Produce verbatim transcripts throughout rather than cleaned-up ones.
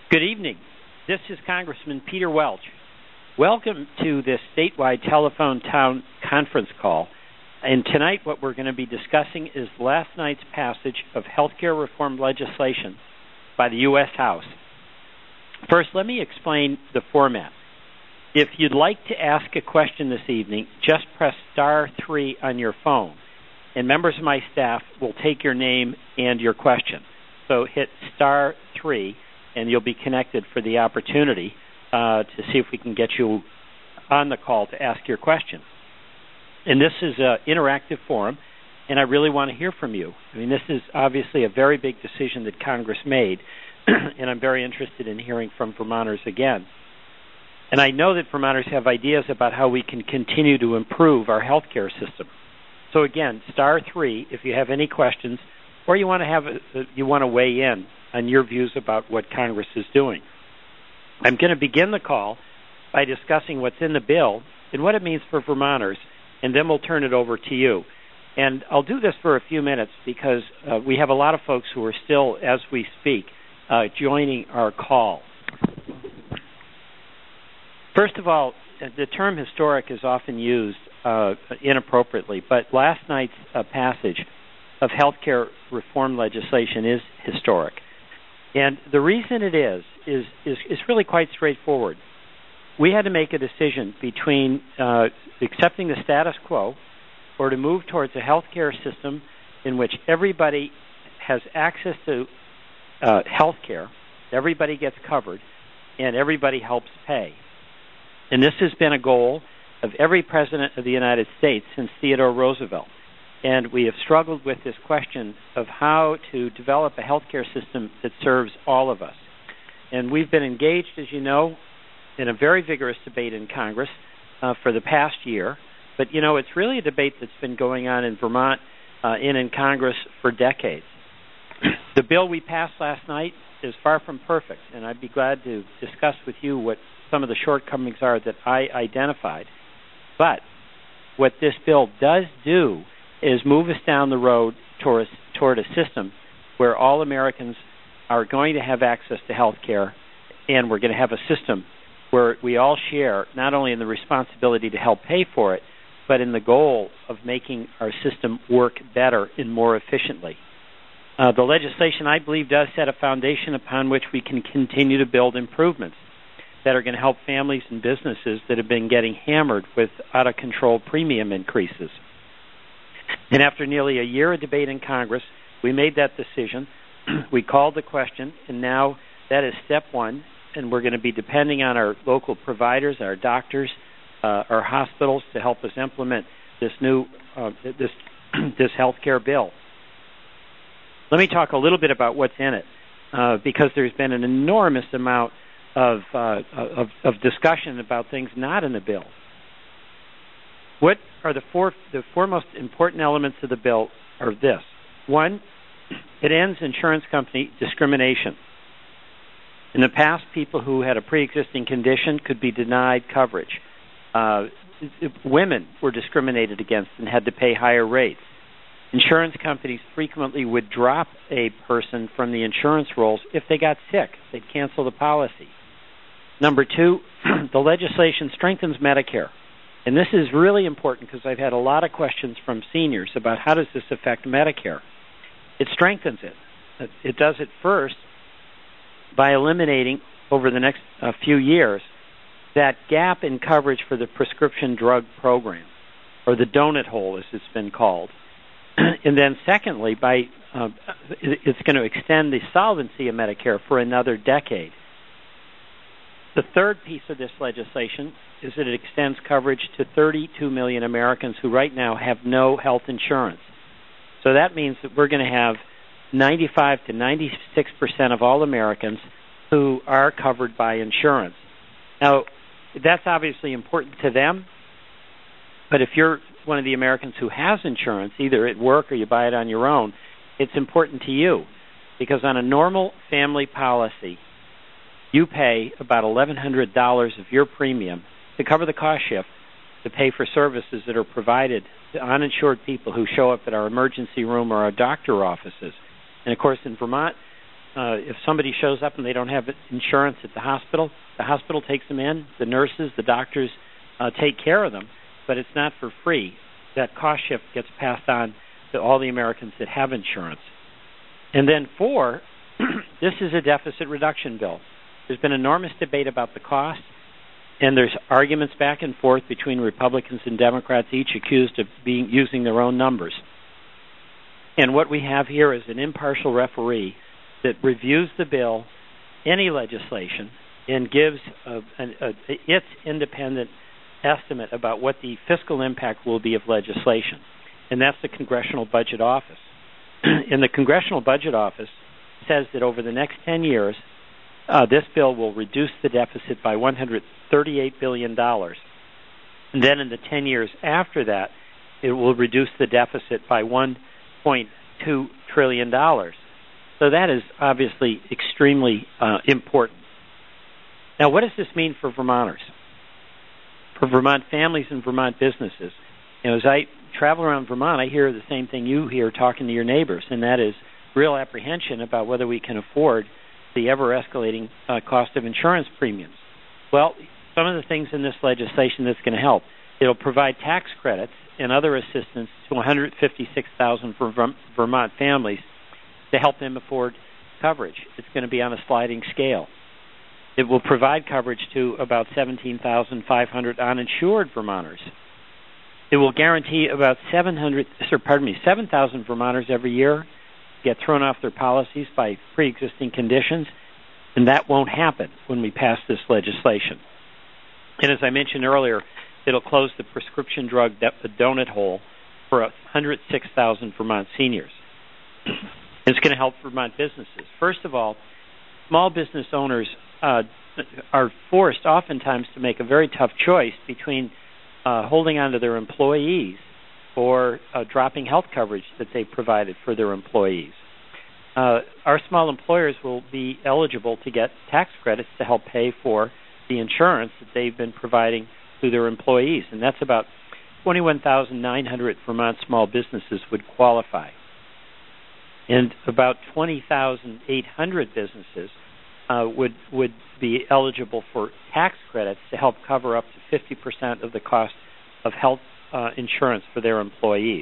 Good evening. This is Congressman Peter Welch. Welcome to this statewide telephone town conference call. And tonight what we're going to be discussing is last night's passage of health care reform legislation by the U S House. First, let me explain the format. If you'd like to ask a question this evening, just press star three on your phone, and members of my staff will take your name and your question. So hit star three, and you'll be connected for the opportunity uh, to see if we can get you on the call to ask your question. And this is an interactive forum, and I really want to hear from you. I mean, this is obviously a very big decision that Congress made, and I'm very interested in hearing from Vermonters again. And I know that Vermonters have ideas about how we can continue to improve our health care system. So again, star three if you have any questions, or you want to have a, you want to weigh in on your views about what Congress is doing. I'm going to begin the call by discussing what's in the bill and what it means for Vermonters, and then we'll turn it over to you. And I'll do this for a few minutes because uh, we have a lot of folks who are still, as we speak, uh, joining our call. First of all, the term historic is often used uh, inappropriately, but last night's uh, passage of health care reform legislation is historic. And the reason it is, is, is, is really quite straightforward. We had to make a decision between uh, accepting the status quo or to move towards a health care system in which everybody has access to uh, health care, everybody gets covered, and everybody helps pay. And this has been a goal of every president of the United States since Theodore Roosevelt. And we have struggled with this question of how to develop a healthcare system that serves all of us. And we've been engaged, as you know, in a very vigorous debate in Congress uh, for the past year. But, you know, it's really a debate that's been going on in Vermont uh, and in Congress for decades. The bill we passed last night is far from perfect, and I'd be glad to discuss with you what some of the shortcomings are that I identified. But what this bill does do is move us down the road toward, toward a system where all Americans are going to have access to health care, and we're going to have a system where we all share not only in the responsibility to help pay for it, but in the goal of making our system work better and more efficiently. Uh, the legislation, I believe, does set a foundation upon which we can continue to build improvements that are going to help families and businesses that have been getting hammered with out-of-control premium increases. And after nearly a year of debate in Congress, we made that decision. We called the question, and now that is step one, and we're going to be depending on our local providers, our doctors, uh, our hospitals to help us implement this new uh, this this health care bill. Let me talk a little bit about what's in it, uh, because there's been an enormous amount of, uh, of of discussion about things not in the bill. What are the four the four most important elements of the bill are this. One, it ends insurance company discrimination. In the past, people who had a pre-existing condition could be denied coverage. Uh, women were discriminated against and had to pay higher rates. Insurance companies frequently would drop a person from the insurance rolls if they got sick. They'd cancel the policy. Number two, the legislation strengthens Medicare. And this is really important because I've had a lot of questions from seniors about how does this affect Medicare. It strengthens it. It does it first by eliminating, over the next uh, few years, that gap in coverage for the prescription drug program, or the donut hole, as it's been called. And then secondly, by uh, it's going to extend the solvency of Medicare for another decade. The third piece of this legislation is that it extends coverage to thirty-two million Americans who right now have no health insurance. So that means that we're going to have ninety-five to ninety-six percent of all Americans who are covered by insurance. Now, that's obviously important to them, but if you're one of the Americans who has insurance, either at work or you buy it on your own, it's important to you because on a normal family policy, you pay about eleven hundred dollars of your premium to cover the cost shift to pay for services that are provided to uninsured people who show up at our emergency room or our doctor offices. And, of course, in Vermont, Uh, if somebody shows up and they don't have insurance at the hospital, the hospital takes them in. The nurses, the doctors uh, take care of them, but it's not for free. That cost shift gets passed on to all the Americans that have insurance. And then four, this is a deficit reduction bill. There's been enormous debate about the cost, and there's arguments back and forth between Republicans and Democrats, each accused of being using their own numbers. And what we have here is an impartial referee that reviews the bill, any legislation, and gives a, a, a, its independent estimate about what the fiscal impact will be of legislation. And that's the Congressional Budget Office. And the Congressional Budget Office says that over the next ten years, uh, this bill will reduce the deficit by one hundred thirty-eight billion dollars. And then in the ten years after that, it will reduce the deficit by one point two trillion dollars. So that is obviously extremely uh, important. Now, what does this mean for Vermonters? For Vermont families and Vermont businesses? You know, as I travel around Vermont, I hear the same thing you hear talking to your neighbors, and that is real apprehension about whether we can afford the ever-escalating uh, cost of insurance premiums. Well, some of the things in this legislation that's going to help. It'll provide tax credits and other assistance to one hundred fifty-six thousand for Vermont families to help them afford coverage. It's going to be on a sliding scale. It will provide coverage to about seventeen thousand five hundred uninsured Vermonters. It will guarantee about seven hundred, or pardon me, seven thousand Vermonters every year get thrown off their policies by pre-existing conditions, and that won't happen when we pass this legislation. And as I mentioned earlier, it'll close the prescription drug donut hole for one hundred six thousand Vermont seniors. It's going to help Vermont businesses. First of all, small business owners uh, are forced oftentimes to make a very tough choice between uh, holding on to their employees or uh, dropping health coverage that they provided for their employees. Uh, our small employers will be eligible to get tax credits to help pay for the insurance that they've been providing to their employees, and that's about twenty-one thousand nine hundred Vermont small businesses would qualify. And about twenty thousand eight hundred businesses uh, would would be eligible for tax credits to help cover up to fifty percent of the cost of health uh, insurance for their employees.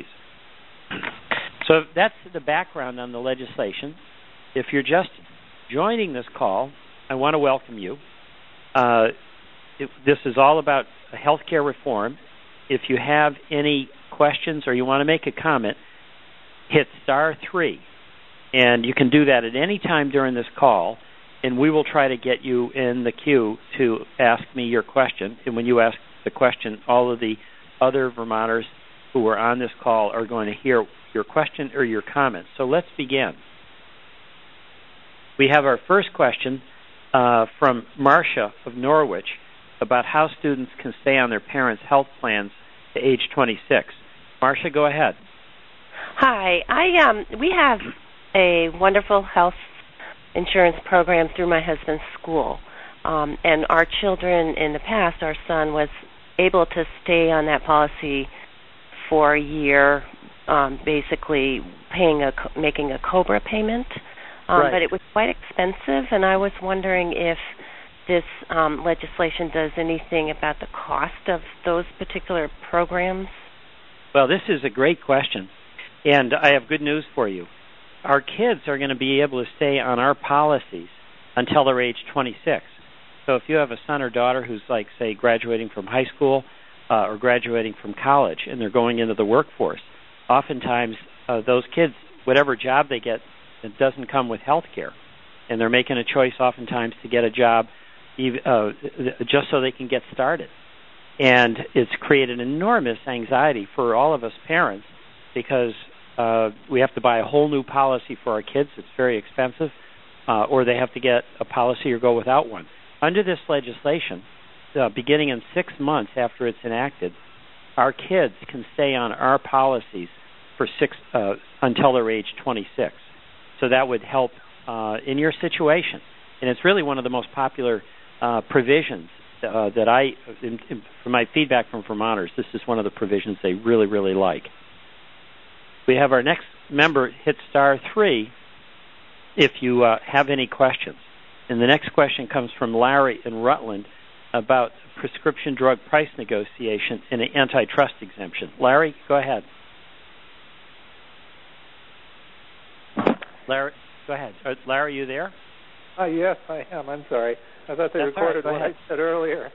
So that's the background on the legislation. If you're just joining this call, I want to welcome you. Uh, it, this is all about health care reform. If you have any questions or you want to make a comment, hit star three. And you can do that at any time during this call, and we will try to get you in the queue to ask me your question. And when you ask the question, all of the other Vermonters who are on this call are going to hear your question or your comment. So let's begin. We have our first question uh, from Marcia of Norwich about how students can stay on their parents' health plans to age twenty-six. Marcia, go ahead. Hi. I um, we have a wonderful health insurance program through my husband's school. Um, and our children in the past, our son was able to stay on that policy for a year, um, basically paying a, making a COBRA payment. Um, right. But it was quite expensive, and I was wondering if this um, legislation does anything about the cost of those particular programs. Well, this is a great question, and I have good news for you. Our kids are going to be able to stay on our policies until they're age twenty-six. So if you have a son or daughter who's, like, say, graduating from high school uh, or graduating from college and they're going into the workforce, oftentimes uh, those kids, whatever job they get, it doesn't come with health care. And they're making a choice oftentimes to get a job uh, just so they can get started. And it's created enormous anxiety for all of us parents because uh, we have to buy a whole new policy for our kids. It's very expensive. Uh, or they have to get a policy or go without one. Under this legislation, uh, beginning in six months after it's enacted, our kids can stay on our policies for six uh, until they're age twenty-six. So that would help uh, in your situation. And it's really one of the most popular uh, provisions uh, that I, in, in, from my feedback from Vermonters, this is one of the provisions they really, really like. We have our next member hit star three. if you uh, have any questions. And the next question comes from Larry in Rutland about prescription drug price negotiation and an antitrust exemption. Larry, go ahead. Larry, go ahead. Uh, Larry, are you there? Uh, yes, I am. I'm sorry. I thought they That's recorded right. what I said earlier.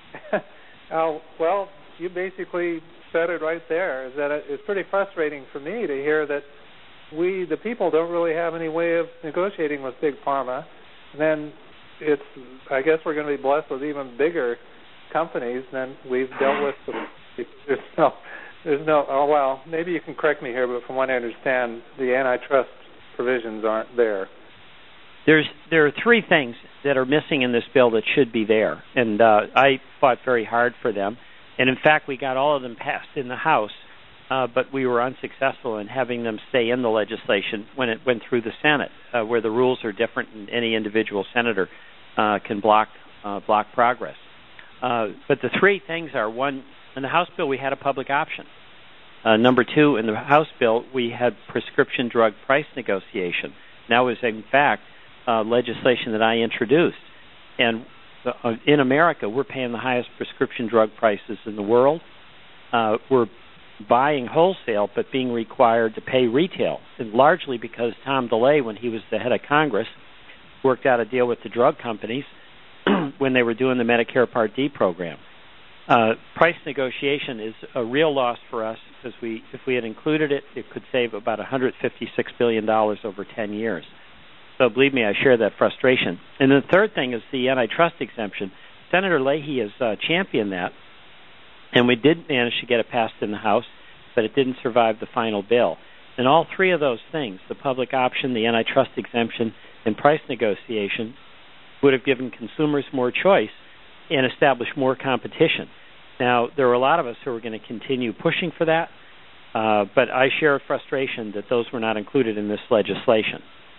uh, well, you basically said it right there, is that it's pretty frustrating for me to hear that we, the people, don't really have any way of negotiating with Big Pharma. And then it's, I guess we're going to be blessed with even bigger companies than we've dealt with. There's no, there's no, oh, well, maybe you can correct me here, but from what I understand, the antitrust provisions aren't there. There's there are three things that are missing in this bill that should be there, and uh, I fought very hard for them. And in fact, we got all of them passed in the House, uh, but we were unsuccessful in having them stay in the legislation when it went through the Senate, uh, where the rules are different, and any individual senator uh, can block uh, block progress. Uh, but the three things are: one, in the House bill, we had a public option. Uh, number two, in the House bill, we had prescription drug price negotiation. Now, is in fact uh, legislation that I introduced. And uh, in America, we're paying the highest prescription drug prices in the world. Uh, we're buying wholesale, but being required to pay retail, and largely because Tom DeLay, when he was the head of Congress, worked out a deal with the drug companies when they were doing the Medicare Part D program. Uh, price negotiation is a real loss for us because we, if we had included it, it could save about one hundred fifty-six billion dollars over ten years. So believe me, I share that frustration. And the third thing is the antitrust exemption. Senator Leahy has uh, championed that, and we did manage to get it passed in the House, but it didn't survive the final bill. And all three of those things, the public option, the antitrust exemption, and price negotiation, would have given consumers more choice and established more competition. Now, there are a lot of us who are going to continue pushing for that, uh, but I share frustration that those were not included in this legislation.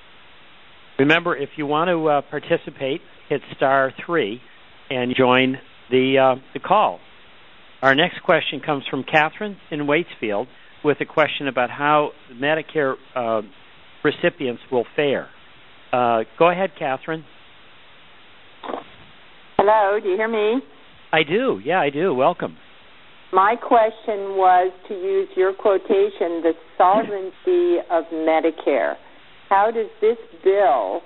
Remember, if you want to uh, participate, hit star three and join the uh, the call. Our next question comes from Catherine in Waitsfield with a question about how Medicare uh, recipients will fare. Uh, go ahead, Catherine. Hello, do you hear me? I do, yeah, I do. Welcome. My question was, to use your quotation, the solvency of Medicare. How does this bill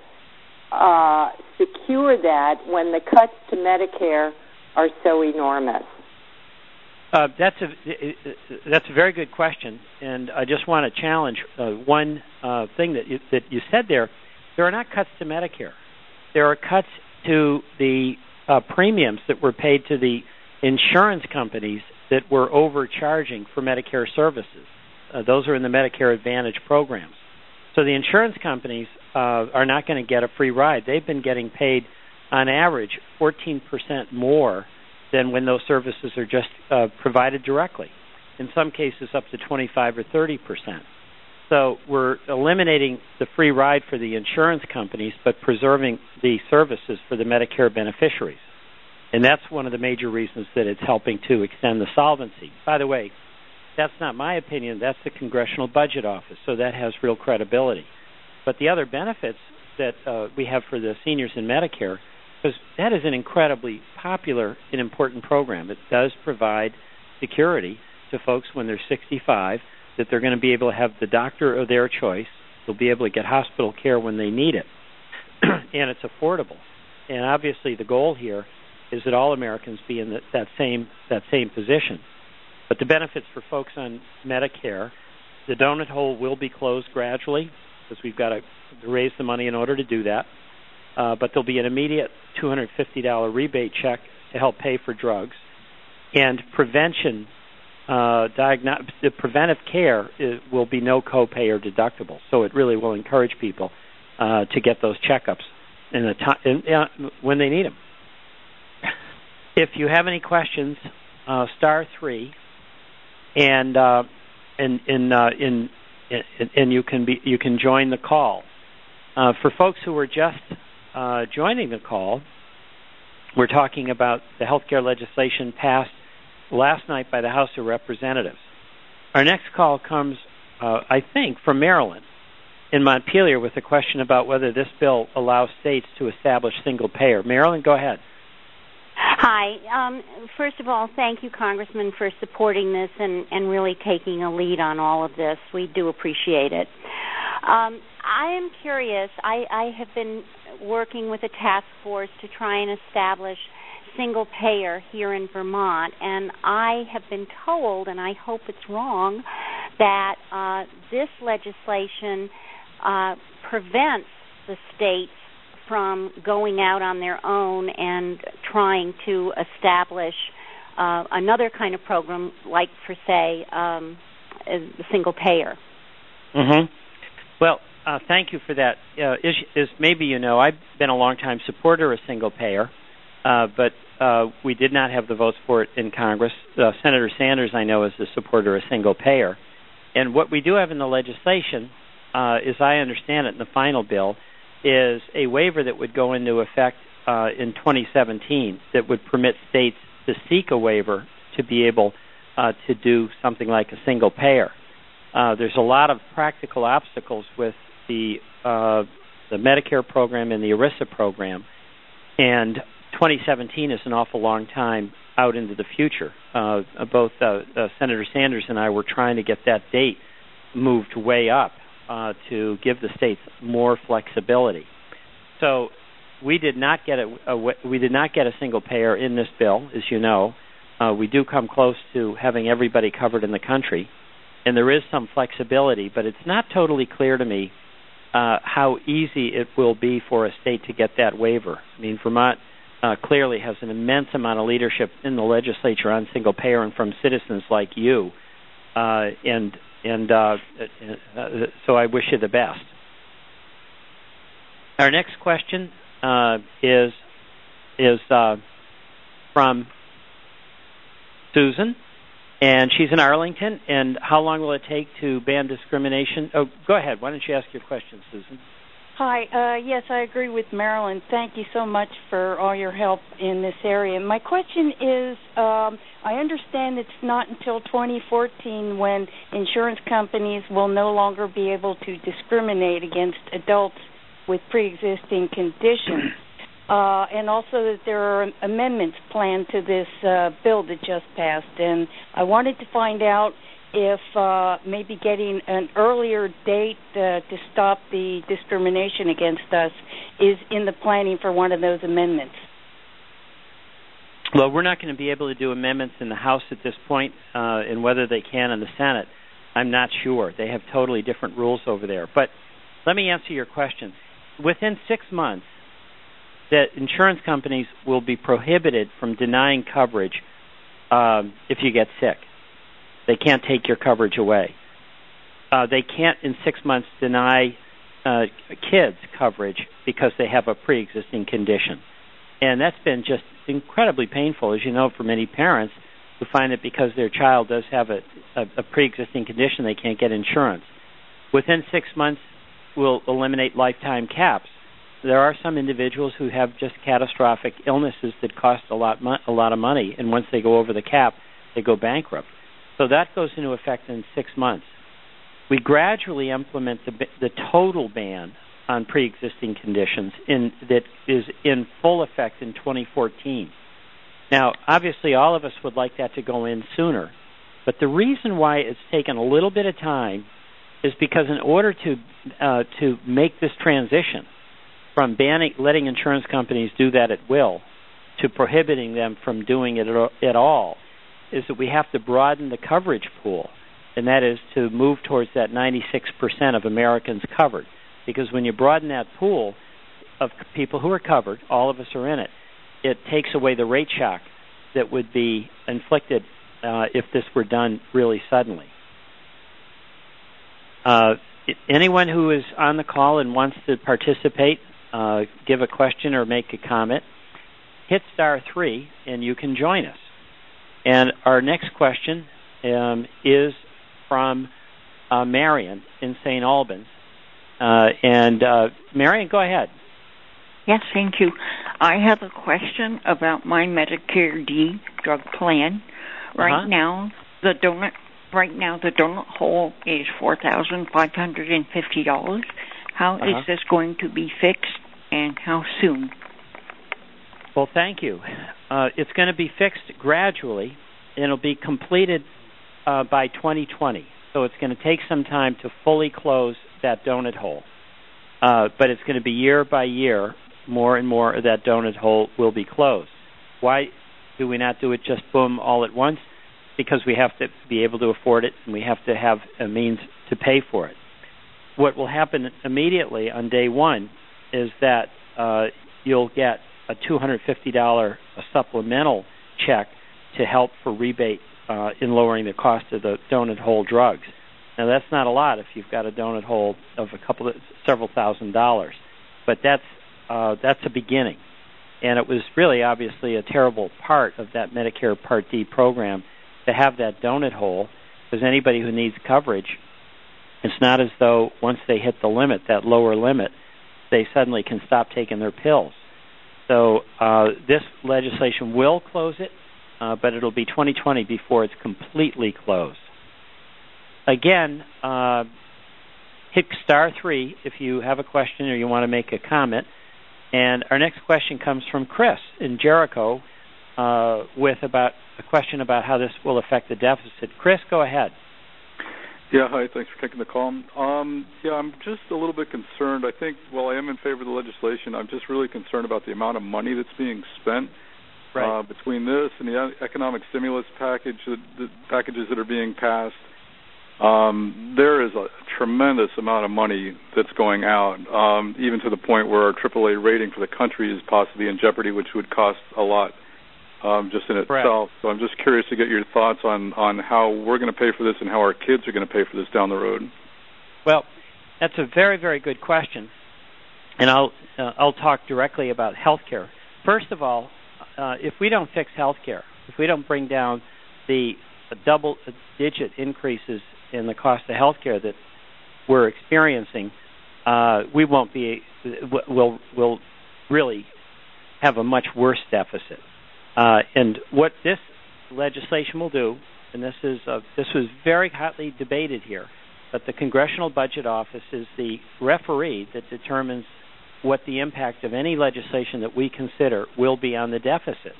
uh, secure that when the cuts to Medicare are so enormous? Uh, that's a that's a very good question, and I just want to challenge uh, one uh, thing that you, that you said there. There are not cuts to Medicare. There are cuts to the uh, premiums that were paid to the insurance companies that were overcharging for Medicare services. Uh, those are in the Medicare Advantage programs. So the insurance companies uh, are not going to get a free ride. They've been getting paid, on average, fourteen percent more than when those services are just uh, provided directly. In some cases, up to twenty-five or thirty percent. So we're eliminating the free ride for the insurance companies, but preserving the services for the Medicare beneficiaries. And that's one of the major reasons that it's helping to extend the solvency. By the way, that's not my opinion. That's the Congressional Budget Office, so that has real credibility. But the other benefits that uh, we have for the seniors in Medicare, because that is an incredibly popular and important program. It does provide security to folks when they're sixty-five, that they're going to be able to have the doctor of their choice. They'll be able to get hospital care when they need it. And it's affordable. And obviously the goal here is that all Americans be in the, that same that same position. But the benefits for folks on Medicare, the donut hole will be closed gradually because we've got to raise the money in order to do that. Uh, but there'll be an immediate two hundred fifty dollars rebate check to help pay for drugs. And prevention, uh, diagno- the preventive care is, will be no copay or deductible. So it really will encourage people uh, to get those checkups in the to- in, uh, when they need them. If you have any questions, uh, star three. And uh, and in, uh, in in and you can be you can join the call. Uh, for folks who are just uh, joining the call, we're talking about the healthcare legislation passed last night by the House of Representatives. Our next call comes, uh, I think, from Maryland, in Montpelier with a question about whether this bill allows states to establish single payer. Marilyn, go ahead. Hi. Um, first of all, thank you, Congressman, for supporting this and, and really taking a lead on all of this. We do appreciate it. Um, I am curious. I, I have been working with a task force to try and establish single payer here in Vermont, and I have been told, and I hope it's wrong, that uh, this legislation uh, prevents the states from going out on their own and trying to establish uh, another kind of program, like, for, say, um, a single payer. Mm-hmm. Well, uh, thank you for that. Uh, is, is maybe you know, I've been a long-time supporter of single payer, uh, but uh, we did not have the votes for it in Congress. Uh, Senator Sanders, I know, is a supporter of single payer. And what we do have in the legislation, uh, as I understand it in the final bill, is a waiver that would go into effect uh, in twenty seventeen that would permit states to seek a waiver to be able uh, to do something like a single payer. Uh, there's a lot of practical obstacles with the uh, the Medicare program and the ERISA program, and twenty seventeen is an awful long time out into the future. Uh, both uh, uh, Senator Sanders and I were trying to get that date moved way up uh, to give the states more flexibility. So we did not get a, a we did not get a single payer in this bill, as you know. Uh, we do come close to having everybody covered in the country, and there is some flexibility, but it's not totally clear to me uh, how easy it will be for a state to get that waiver. I mean, Vermont uh, clearly has an immense amount of leadership in the legislature on single payer and from citizens like you, uh, and and uh, uh, so I wish you the best. Our next question uh, is is uh, from Susan, and she's in Arlington. And how long will it take to ban discrimination? Oh, go ahead. Why don't you ask your question, Susan? Hi. Uh, yes, I agree with Marilyn. Thank you so much for all your help in this area. My question is, um, I understand it's not until twenty fourteen when insurance companies will no longer be able to discriminate against adults with pre-existing conditions. Uh, and also that there are amendments planned to this uh, bill that just passed. And I wanted to find out if uh, maybe getting an earlier date uh, to stop the discrimination against us is in the planning for one of those amendments. Well, we're not going to be able to do amendments in the House at this point, uh, and whether they can in the Senate, I'm not sure. They have totally different rules over there. But let me answer your question. Within six months, that insurance companies will be prohibited from denying coverage um, if you get sick. They can't take your coverage away. Uh, they can't, in six months, deny uh, kids coverage because they have a pre-existing condition. And that's been just incredibly painful, as you know, for many parents who find that because their child does have a, a, a pre-existing condition, they can't get insurance. Within six months, we'll eliminate lifetime caps. There are some individuals who have just catastrophic illnesses that cost a lot, mo- a lot of money, and once they go over the cap, they go bankrupt. So that goes into effect in six months. We gradually implement the, the total ban on pre-existing conditions in, that is in full effect in twenty fourteen. Now, obviously, all of us would like that to go in sooner, but the reason why it's taken a little bit of time is because in order to uh, to make this transition from banning, letting insurance companies do that at will, to prohibiting them from doing it at all, is that we have to broaden the coverage pool, and that is to move towards that ninety-six percent of Americans covered. Because when you broaden that pool of people who are covered, all of us are in it, it takes away the rate shock that would be inflicted uh, if this were done really suddenly. Uh, anyone who is on the call and wants to participate, uh, give a question or make a comment, hit star three and you can join us. And our next question um, is from uh, Marion in Saint Albans. Uh, and uh, Marion, go ahead. Yes, thank you. I have a question about my Medicare D drug plan. Right uh-huh. now, the donut right now the donut hole is four thousand five hundred and fifty dollars. How uh-huh. is this going to be fixed, and how soon? Well, thank you. Uh, it's going to be fixed gradually, and it'll be completed uh, by twenty twenty. So it's going to take some time to fully close that donut hole. Uh, but it's going to be year by year, more and more of that donut hole will be closed. Why do we not do it just boom all at once? Because we have to be able to afford it, and we have to have a means to pay for it. What will happen immediately on day one is that uh, you'll get a two hundred fifty dollars supplemental check to help for rebate uh, in lowering the cost of the donut hole drugs. Now, that's not a lot if you've got a donut hole of a couple of several thousand dollars, but that's uh, that's a beginning. And it was really obviously a terrible part of that Medicare Part D program to have that donut hole, because anybody who needs coverage, it's not as though once they hit the limit, that lower limit, they suddenly can stop taking their pills. So uh, this legislation will close it, uh, but it'll be twenty twenty before it's completely closed. Again, uh, hit star three if you have a question or you want to make a comment. And our next question comes from Chris in Jericho uh, with about a question about how this will affect the deficit. Chris, go ahead. Yeah, hi. Thanks for taking the call. Um, yeah, I'm just a little bit concerned. I think, while I am in favor of the legislation, I'm just really concerned about the amount of money that's being spent right. uh, between this and the economic stimulus package, the, the packages that are being passed. Um, there is a tremendous amount of money that's going out, um, even to the point where our triple A rating for the country is possibly in jeopardy, which would cost a lot um, just in Correct. itself. So I'm just curious to get your thoughts on, on how we're going to pay for this and how our kids are going to pay for this down the road. Well, that's a very, very good question, and I'll uh, I'll talk directly about health care. First of all, uh, if we don't fix health care, if we don't bring down the double-digit increases in the cost of health care that we're experiencing, uh, we won't be, we'll, we'll really have a much worse deficit. Uh, and what this legislation will do, and this is uh, this was very hotly debated here, but the Congressional Budget Office is the referee that determines what the impact of any legislation that we consider will be on the deficit.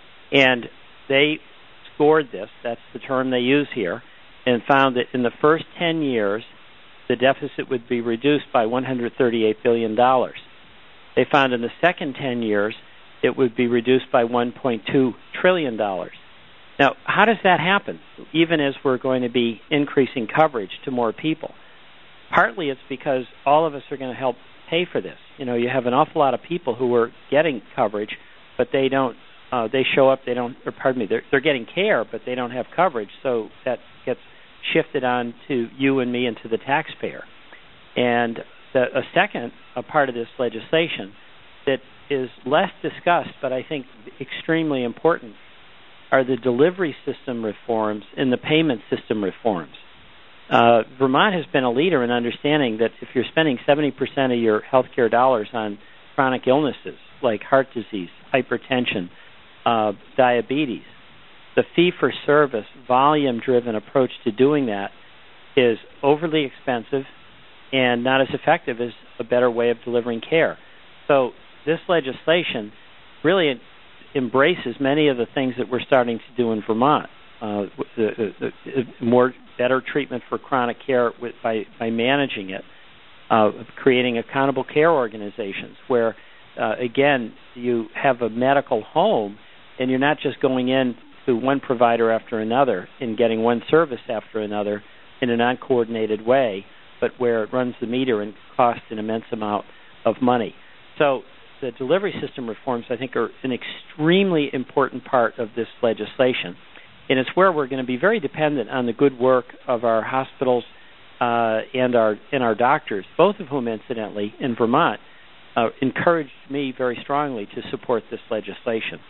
And they scored this, that's the term they use here, and found that in the first ten years, the deficit would be reduced by one hundred thirty-eight billion dollars. They found in the second ten years, it would be reduced by one point two trillion dollars. Now, how does that happen, even as we're going to be increasing coverage to more people? Partly it's because all of us are going to help pay for this. You know, you have an awful lot of people who are getting coverage, but they don't, uh, they show up, they don't, or pardon me, they're, they're getting care, but they don't have coverage, so that gets shifted on to you and me and to the taxpayer. And the, a second a part of this legislation that is less discussed, but I think extremely important, are the delivery system reforms and the payment system reforms. Uh, Vermont has been a leader in understanding that if you're spending seventy percent of your health care dollars on chronic illnesses like heart disease, hypertension, uh, diabetes, the fee-for-service, volume-driven approach to doing that is overly expensive and not as effective as a better way of delivering care. So this legislation really embraces many of the things that we're starting to do in Vermont. Uh, the, the, the more better treatment for chronic care with, by, by managing it, uh, creating accountable care organizations where, uh, again, you have a medical home and you're not just going in to one provider after another and getting one service after another in an uncoordinated way, but where it runs the meter and costs an immense amount of money. So the delivery system reforms, I think, are an extremely important part of this legislation. And it's where we're going to be very dependent on the good work of our hospitals uh, and our and our doctors, both of whom, incidentally, in Vermont, uh, encouraged me very strongly to support this legislation.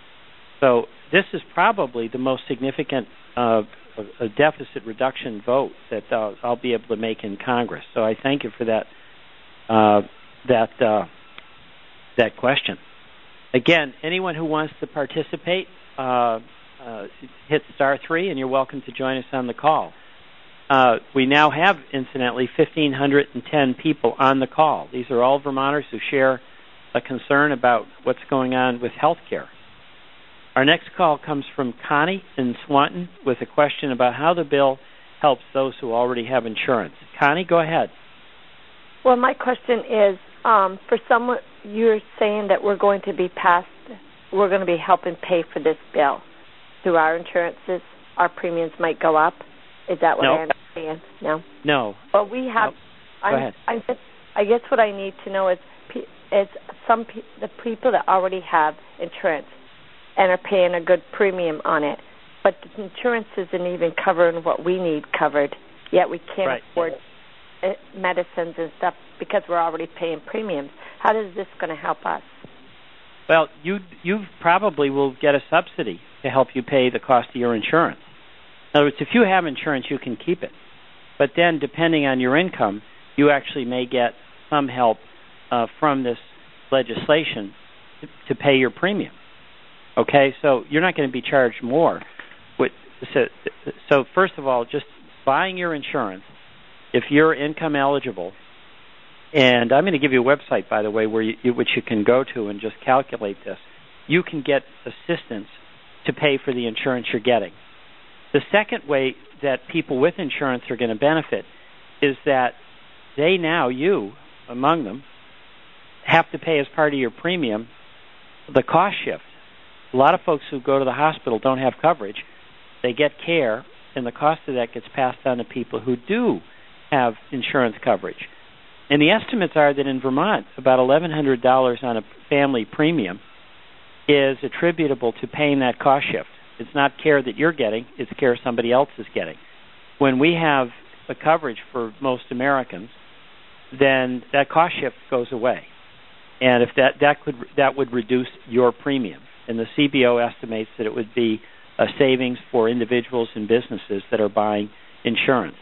So this is probably the most significant uh, a deficit reduction vote that uh, I'll be able to make in Congress. So I thank you for that uh, that uh, that question. Again, anyone who wants to participate, uh, uh, hit star three, and you're welcome to join us on the call. Uh, we now have, incidentally, one thousand five hundred ten people on the call. These are all Vermonters who share a concern about what's going on with health care. Our next call comes from Connie in Swanton with a question about how the bill helps those who already have insurance. Connie, go ahead. Well, my question is, um, for someone, you're saying that we're going to be passed, we're going to be helping pay for this bill through our insurances. Our premiums might go up. Is that what no. I understand? No. No. Well, we have. Nope. Go I'm, ahead. I guess, I guess what I need to know is, is some pe- the people that already have insurance and are paying a good premium on it, but the insurance isn't even covering what we need covered, yet we can't right. afford medicines and stuff because we're already paying premiums. How is this going to help us? Well, you you probably will get a subsidy to help you pay the cost of your insurance. In other words, if you have insurance, you can keep it. But then, depending on your income, you actually may get some help uh, from this legislation to, to pay your premium. Okay, so you're not going to be charged more. So, so first of all, just buying your insurance, if you're income eligible, and I'm going to give you a website, by the way, where you, which you can go to and just calculate this. You can get assistance to pay for the insurance you're getting. The second way that people with insurance are going to benefit is that they now, you among them, have to pay as part of your premium the cost shift. A lot of folks who go to the hospital don't have coverage. They get care, and the cost of that gets passed on to people who do have insurance coverage. And the estimates are that in Vermont, about eleven hundred dollars on a family premium is attributable to paying that cost shift. It's not care that you're getting, it's care somebody else is getting. When we have the coverage for most Americans, then that cost shift goes away. And if that, that could that would reduce your premium. And the C B O estimates that it would be a savings for individuals and businesses that are buying insurance.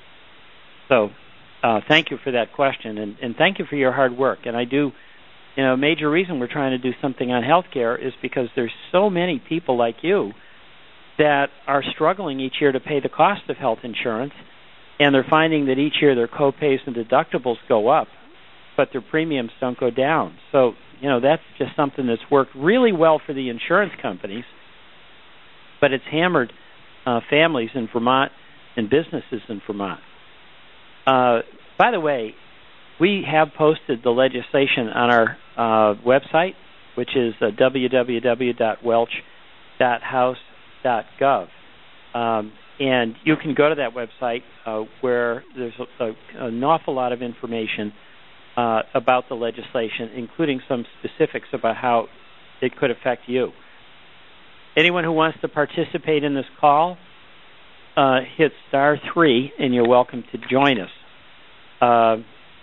So uh, thank you for that question, and, and thank you for your hard work. And I do, you know, a major reason we're trying to do something on health care is because there's so many people like you that are struggling each year to pay the cost of health insurance, and they're finding that each year their co-pays and deductibles go up, but their premiums don't go down. So, you know, that's just something that's worked really well for the insurance companies, but it's hammered uh, families in Vermont and businesses in Vermont. Uh, by the way, we have posted the legislation on our uh, website, which is uh, w w w dot welch dot house dot gov. Um, and you can go to that website uh, where there's a, a, an awful lot of information uh, about the legislation, including some specifics about how it could affect you. Anyone who wants to participate in this call, uh, hit star three, and you're welcome to join us. Uh,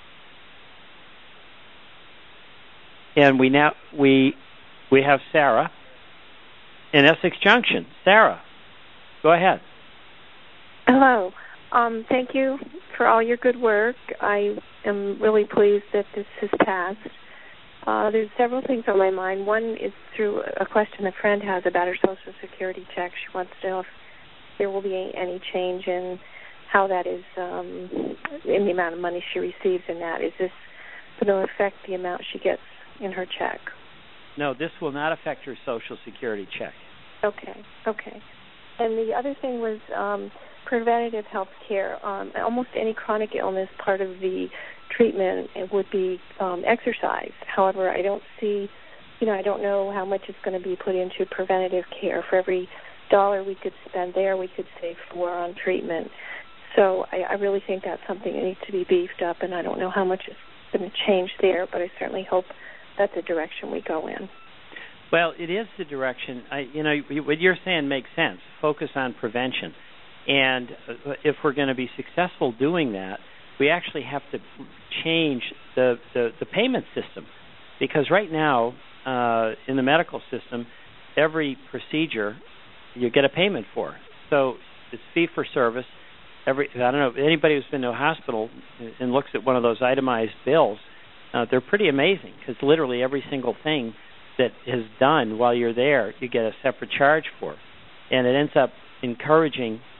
and we now we we have Sarah in Essex Junction. Sarah, go ahead. Hello. Um, thank you for all your good work. I am really pleased that this has passed. Uh, there's several things on my mind. One is through a question a friend has about her Social Security check. She wants to know if there will be any change in how that is, um, in the amount of money she receives in that. Is this going to affect the amount she gets in her check? No, this will not affect her Social Security check. Okay, okay. And the other thing was um, preventative health care. Um, almost any chronic illness, part of the treatment it would be um, exercise. However, I don't see, you know, I don't know how much is going to be put into preventative care. For every dollar we could spend there, we could save four on treatment. So I, I really think that's something that needs to be beefed up, and I don't know how much is going to change there, but I certainly hope that's the direction we go in. Well, it is the direction. I, you know, what you're saying makes sense. Focus on prevention. And if we're going to be successful doing that, we actually have to change the, the, the payment system. Because right now, uh, in the medical system, every procedure you get a payment for. So it's fee-for-service. Every, I don't know, anybody who's been to a hospital and looks at one of those itemized bills, uh, they're pretty amazing because literally every single thing that is done while you're there, you get a separate charge for. And it ends up encouraging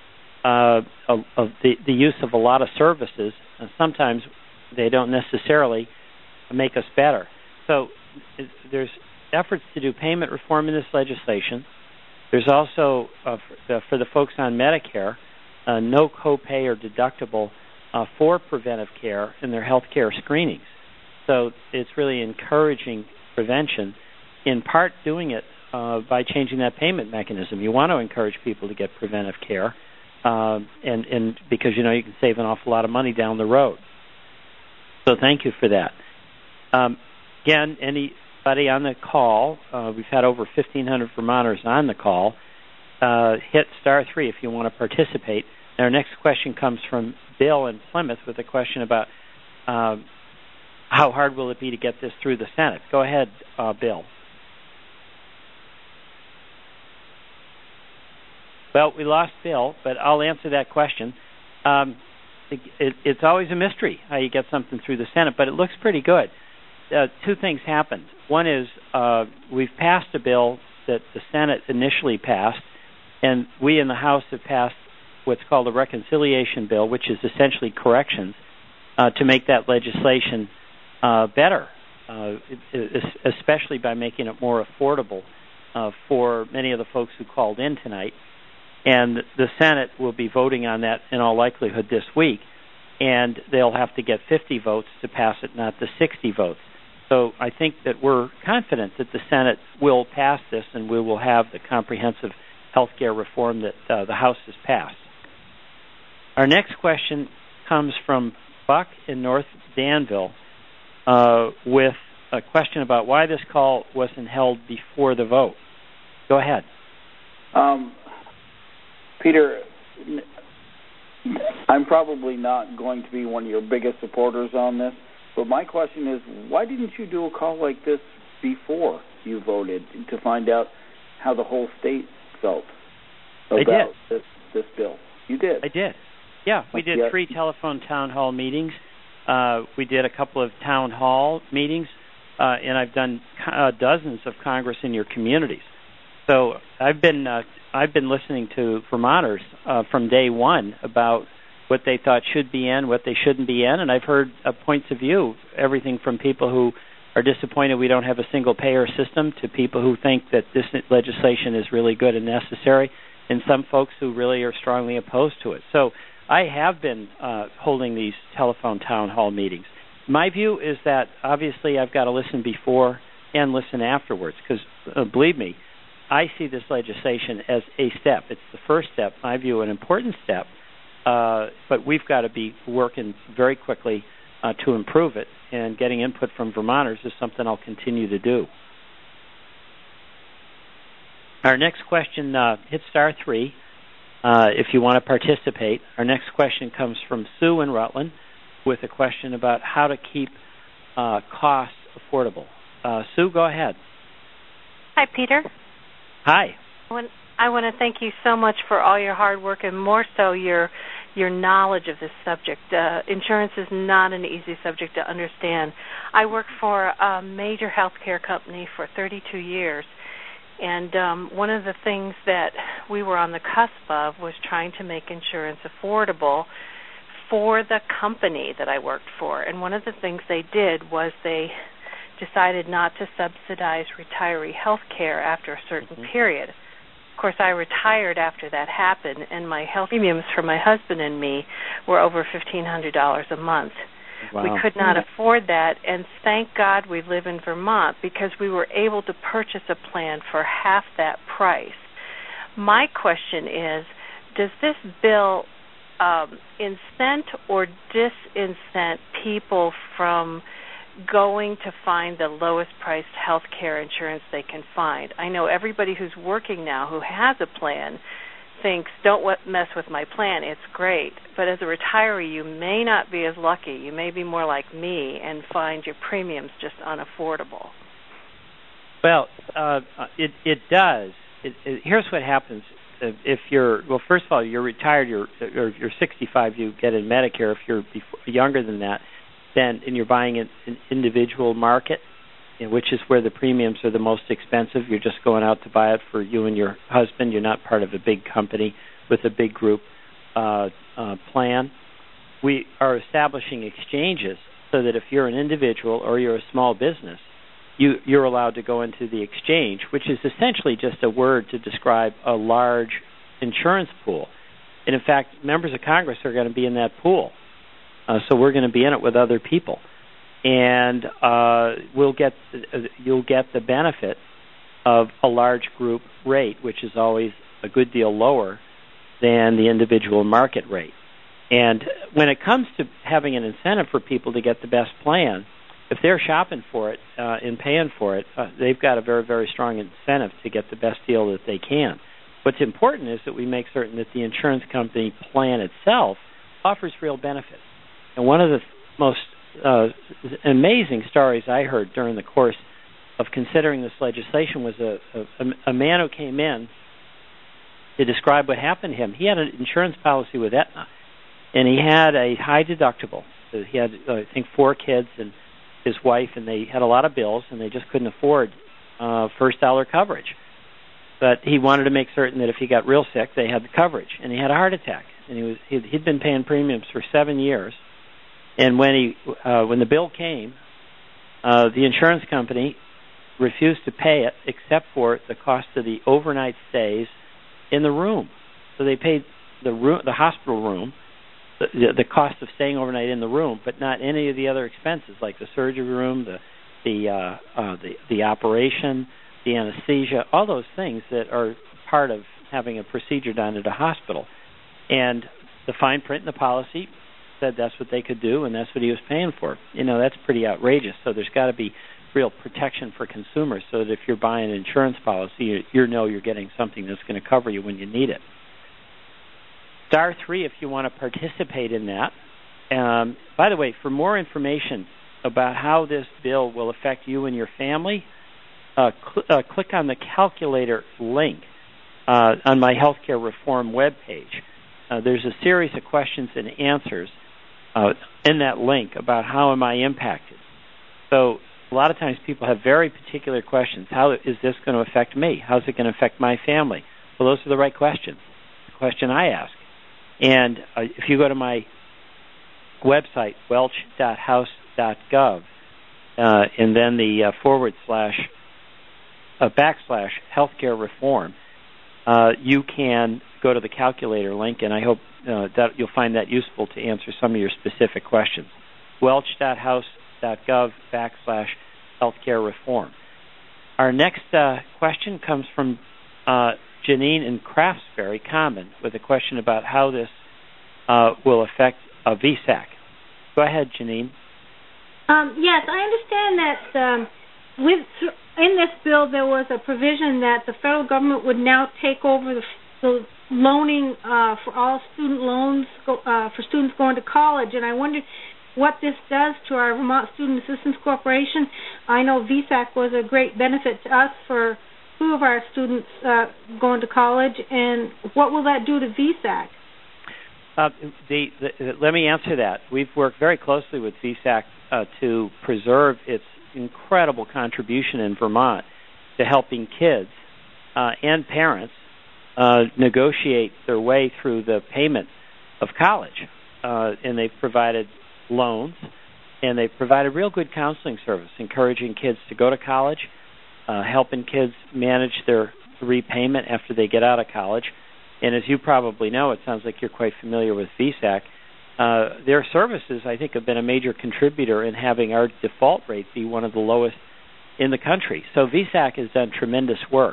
uh, of, of the, the use of a lot of services. Uh, sometimes they don't necessarily make us better. So there's efforts to do payment reform in this legislation. There's also, uh, for, uh, for the folks on Medicare, uh, no copay or deductible uh, for preventive care in their health care screenings. So it's really encouraging prevention, in part doing it uh, by changing that payment mechanism. You want to encourage people to get preventive care, uh, and, and because, you know, you can save an awful lot of money down the road. So thank you for that. Um, again, anybody on the call, uh, we've had over fifteen hundred Vermonters on the call, uh, hit star three if you want to participate. And our next question comes from Bill in Plymouth with a question about uh, how hard will it be to get this through the Senate. Go ahead, uh, Bill. Well, we lost Bill, but I'll answer that question. Um, it, it, it's always a mystery how you get something through the Senate, but it looks pretty good. Uh, two things happened. One is uh, we've passed a bill that the Senate initially passed, and we in the House have passed what's called a reconciliation bill, which is essentially corrections uh, to make that legislation uh, better, uh, especially by making it more affordable uh, for many of the folks who called in tonight. And the Senate will be voting on that in all likelihood this week, and they'll have to get fifty votes to pass it, not the sixty votes. So I think that we're confident that the Senate will pass this, and we will have the comprehensive health care reform that uh, the House has passed. Our next question comes from Buck in North Danville uh, with a question about why this call wasn't held before the vote. Go ahead. Um, Peter, I'm probably not going to be one of your biggest supporters on this, but my question is, why didn't you do a call like this before you voted to find out how the whole state felt about this, this bill? You did. I did. Yeah, we did yes. three telephone town hall meetings. Uh, we did a couple of town hall meetings, uh, and I've done uh, dozens of Congress in your communities. So I've been uh, I've been listening to Vermonters uh, from day one about what they thought should be in, what they shouldn't be in, and I've heard uh, points of view, everything from people who are disappointed we don't have a single-payer system to people who think that this legislation is really good and necessary, and some folks who really are strongly opposed to it. So I have been uh, holding these telephone town hall meetings. My view is that obviously I've got to listen before and listen afterwards because, uh, believe me, I see this legislation as a step. It's the first step, in my view, an important step, uh, but we've got to be working very quickly uh, to improve it, and getting input from Vermonters is something I'll continue to do. Our next question, uh, hit star three uh, if you want to participate. Our next question comes from Sue in Rutland with a question about how to keep uh, costs affordable. Uh, Sue, go ahead. Hi, Peter. Hi. I want, I want to thank you so much for all your hard work and more so your your knowledge of this subject. Uh, insurance is not an easy subject to understand. I worked for a major healthcare company for thirty-two years, and um, one of the things that we were on the cusp of was trying to make insurance affordable for the company that I worked for. And one of the things they did was they decided not to subsidize retiree health care after a certain mm-hmm. period. Of course, I retired after that happened, and my health premiums for my husband and me were over fifteen hundred dollars a month. Wow. We could not afford that, and thank God we live in Vermont because we were able to purchase a plan for half that price. My question is, does this bill um, incent or disincent people from going to find the lowest priced health care insurance they can find? I know everybody who's working now who has a plan thinks, don't mess with my plan, it's great. But as a retiree, you may not be as lucky. You may be more like me and find your premiums just unaffordable. Well, uh, it, it does. It, it, here's what happens. If you're, well, first of all, you're retired, you're, or you're sixty-five, you get in Medicare. If you're before, younger than that, then and you're buying an, an individual market, you know, which is where the premiums are the most expensive. You're just going out to buy it for you and your husband. You're not part of a big company with a big group. uh, uh, plan, we are establishing exchanges so that if you're an individual or you're a small business, you, you're allowed to go into the exchange, which is essentially just a word to describe a large insurance pool. And in fact, members of Congress are going to be in that pool. Uh, so we're going to be in it with other people. And uh, we'll get uh, you'll get the benefit of a large group rate, which is always a good deal lower than the individual market rate. And when it comes to having an incentive for people to get the best plan, if they're shopping for it uh, and paying for it, uh, they've got a very, very strong incentive to get the best deal that they can. What's important is that we make certain that the insurance company plan itself offers real benefits. And one of the most uh, amazing stories I heard during the course of considering this legislation was a, a, a man who came in to describe what happened to him. He had an insurance policy with Aetna, and he had a high deductible. He had, uh, I think, four kids and his wife, and they had a lot of bills, and they just couldn't afford uh, first dollar coverage. But he wanted to make certain that if he got real sick, they had the coverage. And he had a heart attack, and he was he'd, he'd been paying premiums for seven years. And when he uh, when the bill came, uh, the insurance company refused to pay it except for the cost of the overnight stays in the room. So they paid the room, the hospital room, the, the cost of staying overnight in the room, but not any of the other expenses like the surgery room, the the uh, uh, the, the operation, the anesthesia, all those things that are part of having a procedure done at a hospital. And the fine print in the policy said that's what they could do, and that's what he was paying for. You know, that's pretty outrageous. So there's got to be real protection for consumers so that if you're buying an insurance policy, you, you know you're getting something that's going to cover you when you need it. Star three if you want to participate in that. Um, by the way, for more information about how this bill will affect you and your family, uh, cl- uh, click on the calculator link uh, on my healthcare reform webpage. Uh, there's a series of questions and answers uh, in that link about how am I impacted. So a lot of times people have very particular questions. How is this going to affect me? How's it going to affect my family? Well, those are the right questions, the question I ask. And uh, if you go to my website, welch dot house dot gov, uh, and then the uh, forward slash, uh, backslash healthcare reform, uh, you can go to the calculator link, and I hope uh, that you'll find that useful to answer some of your specific questions. welch dot house dot gov backslash healthcare reform. Our next uh, question comes from uh, Janine in Craftsbury Common with a question about how this uh, will affect a V SAC. Go ahead, Janine. Um, yes, I understand that um, with in this bill there was a provision that the federal government would now take over the, the loaning uh, for all student loans go, uh, for students going to college, and I wondered what this does to our Vermont Student Assistance Corporation. I know V SAC was a great benefit to us for two of our students uh, going to college, and what will that do to V SAC? Uh, the, the, let me answer that. We've worked very closely with V SAC uh, to preserve its incredible contribution in Vermont to helping kids uh, and parents uh, negotiate their way through the payment of college. Uh, and they've provided loans, and they've provided real good counseling service, encouraging kids to go to college, uh, helping kids manage their repayment after they get out of college. And as you probably know, it sounds like you're quite familiar with V SAC, uh, their services, I think, have been a major contributor in having our default rate be one of the lowest in the country. So V SAC has done tremendous work.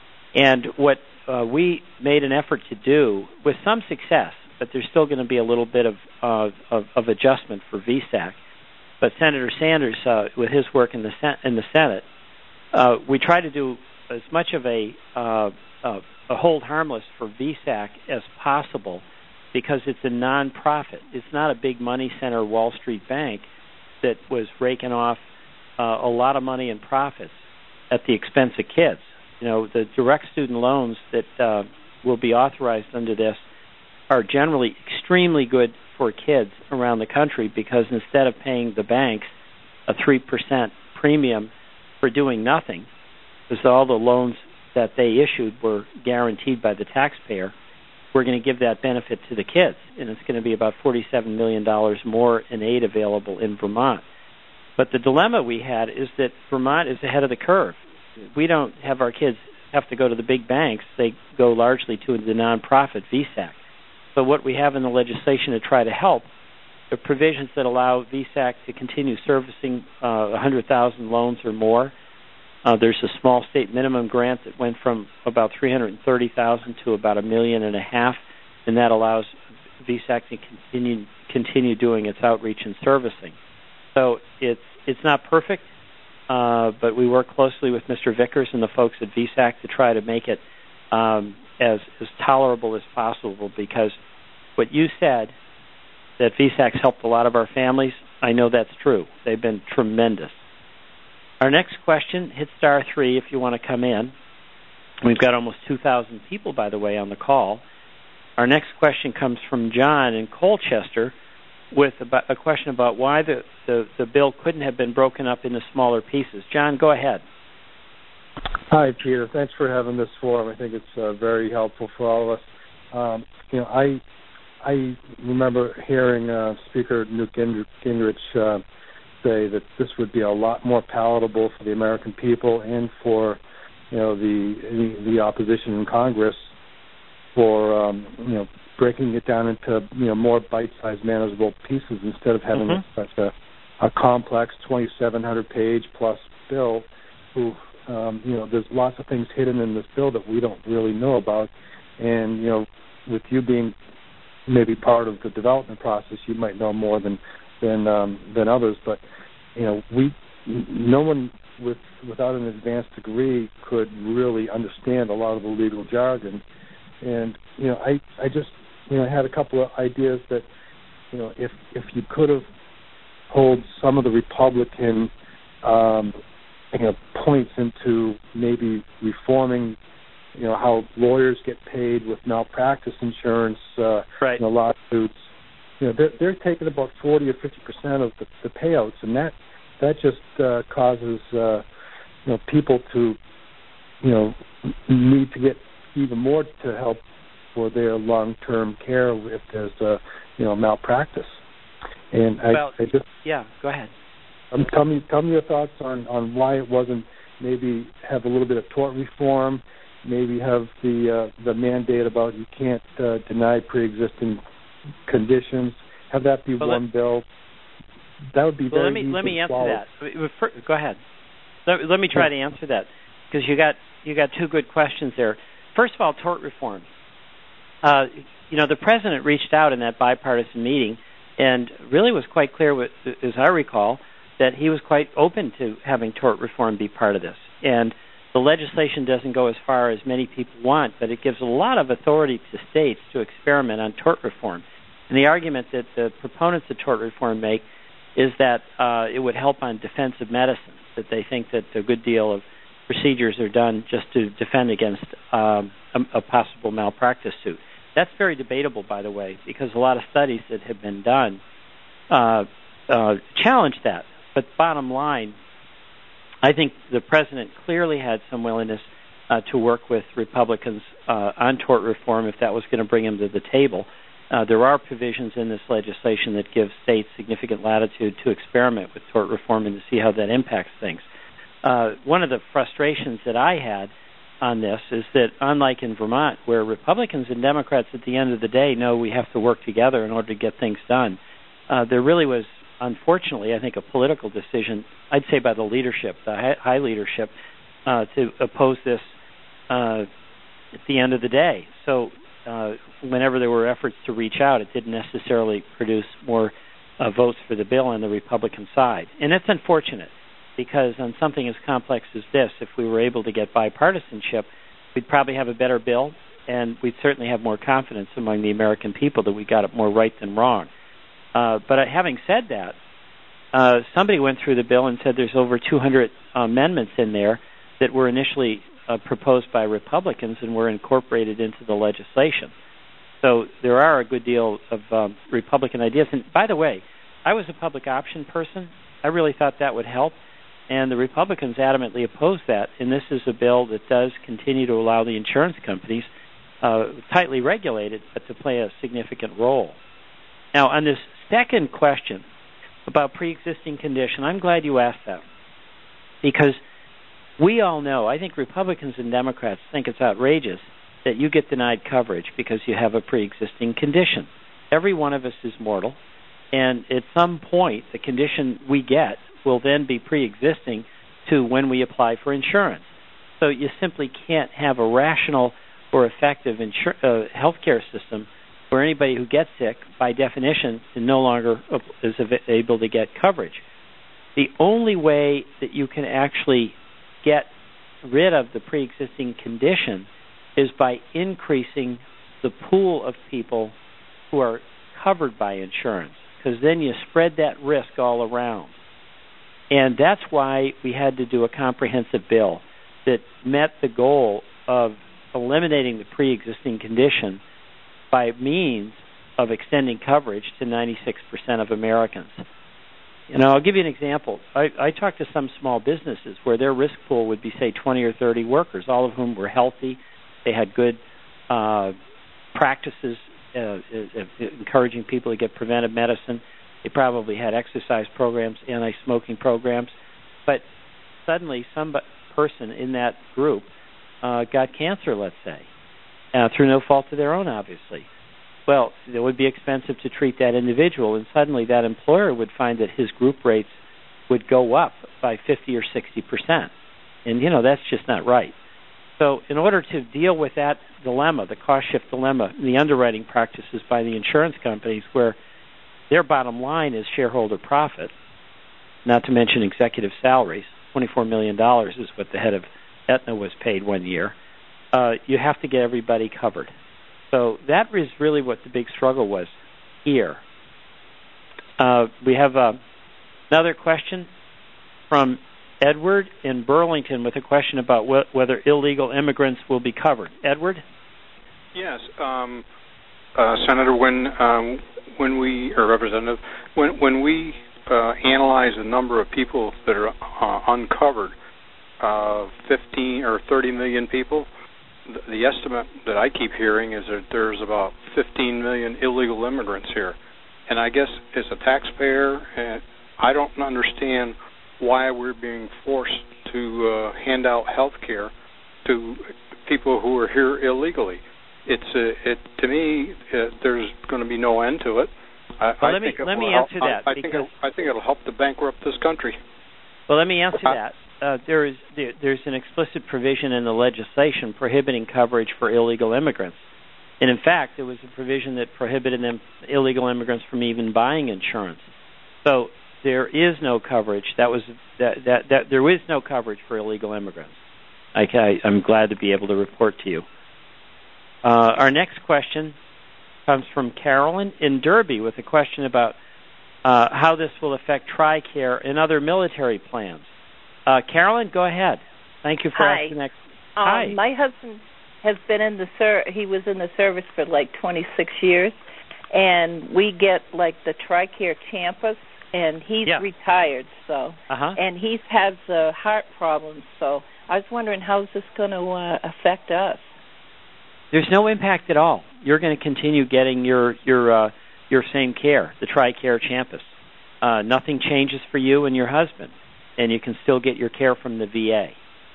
And what uh, we made an effort to do, with some success, but there's still going to be a little bit of, uh, of, of adjustment for V SAC. But Senator Sanders, uh, with his work in the, Sen- in the Senate, uh, we try to do as much of a, uh, uh, a hold harmless for V SAC as possible because it's a nonprofit. It's not a big money center Wall Street bank that was raking off uh, a lot of money in profits at the expense of kids. You know, the direct student loans that uh, will be authorized under this are generally extremely good for kids around the country because instead of paying the banks a three percent premium for doing nothing, because all the loans that they issued were guaranteed by the taxpayer, we're going to give that benefit to the kids, and it's going to be about forty-seven million dollars more in aid available in Vermont. But the dilemma we had is that Vermont is ahead of the curve. We don't have our kids have to go to the big banks. They go largely to the nonprofit V SAC. So what we have in the legislation to try to help, the provisions that allow V SAC to continue servicing uh, one hundred thousand loans or more. Uh, there's a small state minimum grant that went from about three hundred thirty thousand to about a million and a half, and that allows V SAC to continue continue doing its outreach and servicing. So it's it's not perfect, uh, but we work closely with Mister Vickers and the folks at V SAC to try to make it um, as as tolerable as possible. Because what you said, that V SAC's helped a lot of our families, I know that's true. They've been tremendous. Our next question, hit star three if you want to come in. We've got almost two thousand people, by the way, on the call. Our next question comes from John in Colchester with about a question about why the, the, the bill couldn't have been broken up into smaller pieces. John, go ahead. Hi, Peter. Thanks for having this forum. I think it's uh, very helpful for all of us. Um, you know, I I remember hearing uh, Speaker Newt Gingrich uh, say that this would be a lot more palatable for the American people and for, you know, the the opposition in Congress for, um, you know, breaking it down into, you know, more bite-sized, manageable pieces instead of having mm-hmm. such a, a complex twenty-seven hundred page plus bill. Who, um, you know, there's lots of things hidden in this bill that we don't really know about, and you know, with you being maybe part of the development process, you might know more than than um, than others. But you know, we no one with without an advanced degree could really understand a lot of the legal jargon. And you know, I I just you know had a couple of ideas that you know if if you could have pulled some of the Republican um, you know points into maybe reforming, you know, how lawyers get paid with malpractice insurance, uh, right. you know, lawsuits. You know, they're, they're taking about forty or fifty percent of the, the payouts, and that that just uh, causes uh, you know people to you know need to get even more to help for their long-term care if there's uh, you know malpractice. And I, well, I just yeah, go ahead. Um, tell me tell me your thoughts on, on why it wasn't maybe have a little bit of tort reform. Maybe have the uh, the mandate about you can't uh, deny pre-existing conditions. Have that be well, one let, bill. That would be well, very let me easy let me to answer swallow. that. Go ahead. Let, let me try to answer that because you got you got two good questions there. First of all, tort reform. Uh, you know, the president reached out in that bipartisan meeting and really was quite clear, with, as I recall, that he was quite open to having tort reform be part of this. And the legislation doesn't go as far as many people want, but it gives a lot of authority to states to experiment on tort reform. And the argument that the proponents of tort reform make is that uh, it would help on defensive medicine, that they think that a good deal of procedures are done just to defend against um, a, a possible malpractice suit. That's very debatable, by the way, because a lot of studies that have been done uh, uh, challenge that. But bottom line, I think the president clearly had some willingness uh, to work with Republicans uh, on tort reform if that was going to bring him to the table. Uh, there are provisions in this legislation that give states significant latitude to experiment with tort reform and to see how that impacts things. Uh, one of the frustrations that I had on this is that, unlike in Vermont, where Republicans and Democrats at the end of the day know we have to work together in order to get things done, uh, there really was, unfortunately, I think, a political decision, I'd say by the leadership, the high, high leadership, uh, to oppose this uh, at the end of the day. So uh, whenever there were efforts to reach out, it didn't necessarily produce more uh, votes for the bill on the Republican side. And that's unfortunate, because on something as complex as this, if we were able to get bipartisanship, we'd probably have a better bill, and we'd certainly have more confidence among the American people that we got it more right than wrong. Uh, but having said that, uh, somebody went through the bill and said there's over two hundred amendments in there that were initially uh, proposed by Republicans and were incorporated into the legislation. So there are a good deal of um, Republican ideas. And by the way, I was a public option person. I really thought that would help. And the Republicans adamantly opposed that. And this is a bill that does continue to allow the insurance companies uh, tightly regulated, but to play a significant role. Now, on this second question about pre-existing condition, I'm glad you asked that, because we all know, I think Republicans and Democrats think it's outrageous that you get denied coverage because you have a pre-existing condition. Every one of us is mortal, and at some point, the condition we get will then be pre-existing to when we apply for insurance. So you simply can't have a rational or effective insur- uh, health care system where anybody who gets sick, by definition, no longer is able to get coverage. The only way that you can actually get rid of the pre-existing condition is by increasing the pool of people who are covered by insurance, because then you spread that risk all around. And that's why we had to do a comprehensive bill that met the goal of eliminating the pre-existing condition by means of extending coverage to ninety-six percent of Americans. You know, I'll give you an example. I, I talked to some small businesses where their risk pool would be, say, twenty or thirty workers, all of whom were healthy. They had good uh, practices uh, uh, encouraging people to get preventive medicine. They probably had exercise programs, anti-smoking programs. But suddenly some person in that group uh, got cancer, let's say, uh, through no fault of their own, obviously. Well, it would be expensive to treat that individual, and suddenly that employer would find that his group rates would go up by fifty or sixty percent. And, you know, that's just not right. So in order to deal with that dilemma, the cost shift dilemma, the underwriting practices by the insurance companies where their bottom line is shareholder profit, not to mention executive salaries, twenty-four million dollars is what the head of Aetna was paid one year, uh, you have to get everybody covered. So that is really what the big struggle was here. Uh, we have uh, another question from Edward in Burlington with a question about wh- whether illegal immigrants will be covered. Edward? Yes, um, uh, Senator. When um, when we or Representative, when when we uh, analyze the number of people that are uh, uncovered, uh, fifteen or thirty million people. The estimate that I keep hearing is that there's about fifteen million illegal immigrants here. And I guess as a taxpayer, uh, I don't understand why we're being forced to uh, hand out health care to people who are here illegally. It's uh, it to me, uh, there's going to be no end to it. I, well, I let me, think let me help, answer that. I, I, think it, I think it'll help to bankrupt this country. Well, let me answer that. Uh, there is there, there's an explicit provision in the legislation prohibiting coverage for illegal immigrants, and in fact, there was a provision that prohibited them illegal immigrants from even buying insurance. So there is no coverage. That was that that, that there is no coverage for illegal immigrants. I, I, I'm glad to be able to report to you. Uh, our next question comes from Carolyn in Derby with a question about uh, how this will affect TRICARE and other military plans. Uh, Carolyn, go ahead. Thank you for Hi. asking that. Um, Hi. My husband has been in the ser- he was in the service for like twenty-six years, and we get like the TRICARE Champus, and he's yeah. retired, so uh-huh. and he has uh, heart problems. So I was wondering, how's this going to uh, affect us? There's no impact at all. You're going to continue getting your your uh, your same care, the TRICARE Champus. Uh, nothing changes for you and your husband, and you can still get your care from the V A.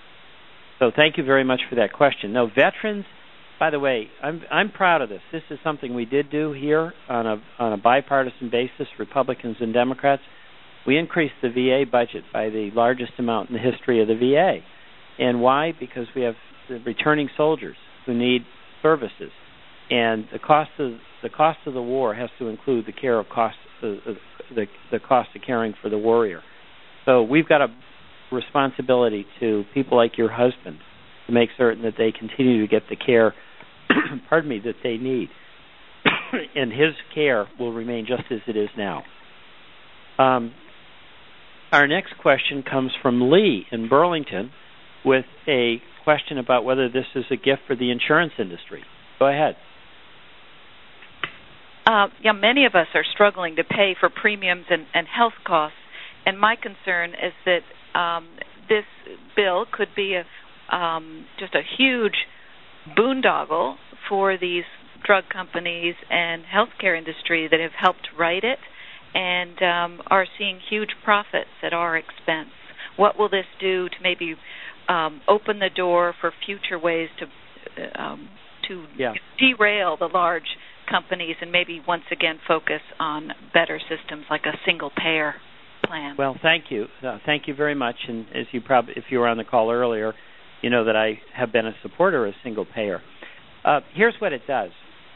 So thank you very much for that question. No, veterans, by the way, I'm I'm proud of this. This is something we did do here on a on a bipartisan basis, Republicans and Democrats. We increased the V A budget by the largest amount in the history of the V A. And why? Because we have the returning soldiers who need services, and the cost of the cost of the war has to include the care of cost uh, the the cost of caring for the warrior. So we've got a responsibility to people like your husband to make certain that they continue to get the care, pardon me, that they need, and his care will remain just as it is now. Um, our next question comes from Lee in Burlington with a question about whether this is a gift for the insurance industry. Go ahead. Uh, yeah, many of us are struggling to pay for premiums and, and health costs, and my concern is that um, this bill could be a, um, just a huge boondoggle for these drug companies and healthcare industry that have helped write it and um, are seeing huge profits at our expense. What will this do to maybe um, open the door for future ways to um, to yeah. derail the large companies and maybe once again focus on better systems like a single payer plan? Well, thank you. Uh, thank you very much. And as you probably, if you were on the call earlier, you know that I have been a supporter of single payer. Uh, here's what it does.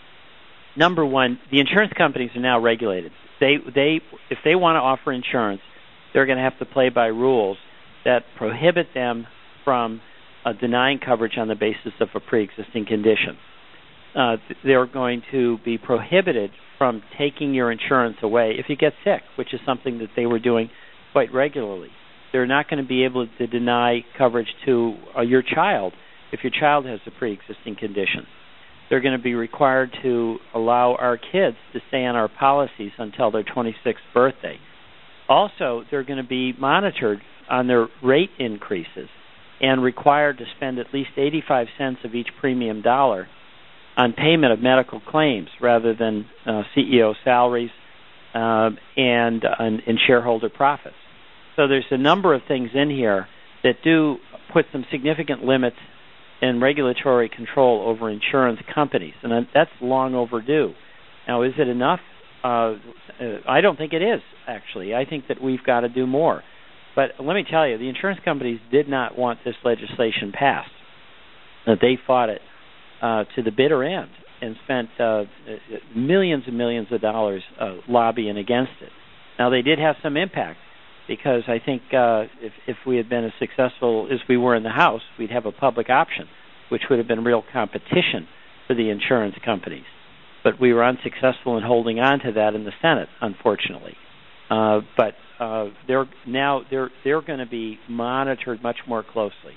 Number one, the insurance companies are now regulated. They, they, if they want to offer insurance, they're going to have to play by rules that prohibit them from uh, denying coverage on the basis of a pre-existing condition. Uh, they're going to be prohibited from taking your insurance away if you get sick, which is something that they were doing quite regularly. They're not going to be able to deny coverage to uh, your child if your child has a pre-existing condition. They're going to be required to allow our kids to stay on our policies until their twenty-sixth birthday. Also, they're going to be monitored on their rate increases and required to spend at least eighty-five cents of each premium dollar on payment of medical claims rather than uh, C E O salaries uh, and, uh, and shareholder profits. So there's a number of things in here that do put some significant limits and regulatory control over insurance companies, and that's long overdue. Now, is it enough? Uh, I don't think it is, actually. I think that we've got to do more. But let me tell you, the insurance companies did not want this legislation passed. That they fought it uh, to the bitter end and spent uh, millions and millions of dollars uh, lobbying against it. Now, they did have some impact, because I think uh, if, if we had been as successful as we were in the House, we'd have a public option, which would have been real competition for the insurance companies. But we were unsuccessful in holding on to that in the Senate, unfortunately. Uh, but uh, they're now they're they're going to be monitored much more closely.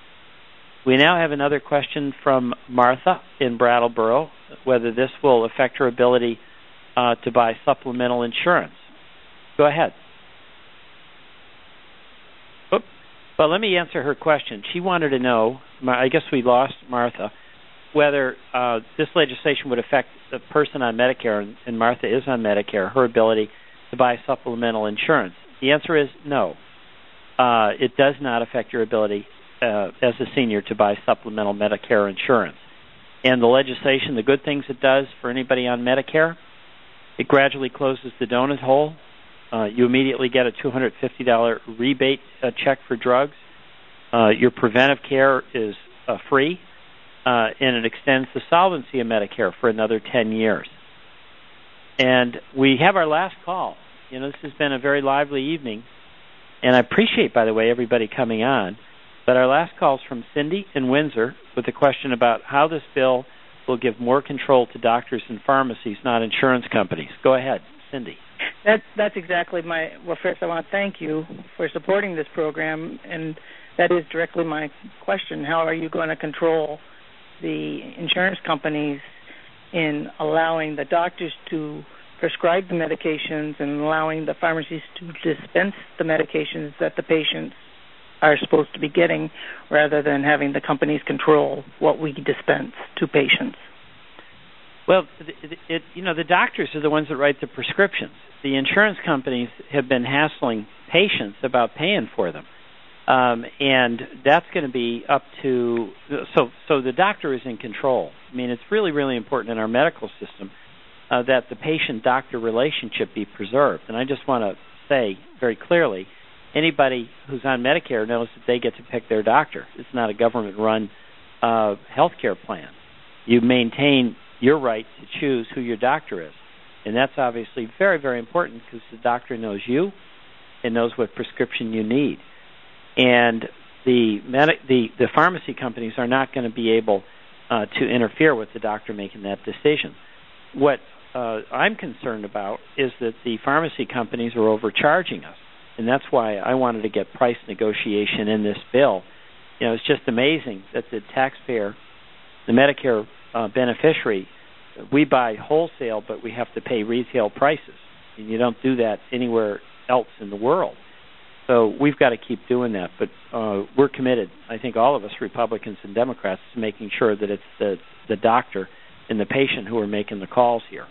We now have another question from Martha in Brattleboro, whether this will affect her ability uh, to buy supplemental insurance. Go ahead. But let me answer her question. She wanted to know, I guess we lost Martha, whether uh, this legislation would affect the person on Medicare, and, and Martha is on Medicare, her ability to buy supplemental insurance. The answer is no. Uh, it does not affect your ability uh, as a senior to buy supplemental Medicare insurance. And the legislation, the good things it does for anybody on Medicare, it gradually closes the donut hole. Uh, you immediately get a two hundred fifty dollars rebate uh, check for drugs. Uh, your preventive care is uh, free, uh, and it extends the solvency of Medicare for another ten years. And we have our last call. You know, this has been a very lively evening, and I appreciate, by the way, everybody coming on. But our last call is from Cindy in Windsor with a question about how this bill will give more control to doctors and pharmacies, not insurance companies. Go ahead, Cindy. That, that's exactly my, well, first I want to thank you for supporting this program, and that is directly my question. How are you going to control the insurance companies in allowing the doctors to prescribe the medications and allowing the pharmacies to dispense the medications that the patients are supposed to be getting, rather than having the companies control what we dispense to patients? Well, it, it, you know, the doctors are the ones that write the prescriptions. The insurance companies have been hassling patients about paying for them. Um, and that's going to be up to, so so the doctor is in control. I mean, it's really, really important in our medical system uh, that the patient-doctor relationship be preserved. And I just want to say very clearly, anybody who's on Medicare knows that they get to pick their doctor. It's not a government-run uh, health care plan. You maintain your right to choose who your doctor is. And that's obviously very, very important, because the doctor knows you and knows what prescription you need. And the med- the, the pharmacy companies are not going to be able uh, to interfere with the doctor making that decision. What uh, I'm concerned about is that the pharmacy companies are overcharging us, and that's why I wanted to get price negotiation in this bill. You know, it's just amazing that the taxpayer, the Medicare uh, beneficiary, we buy wholesale, but we have to pay retail prices, and you don't do that anywhere else in the world. So we've got to keep doing that, but uh, we're committed, I think all of us, Republicans and Democrats, to making sure that it's the, the doctor and the patient who are making the calls here.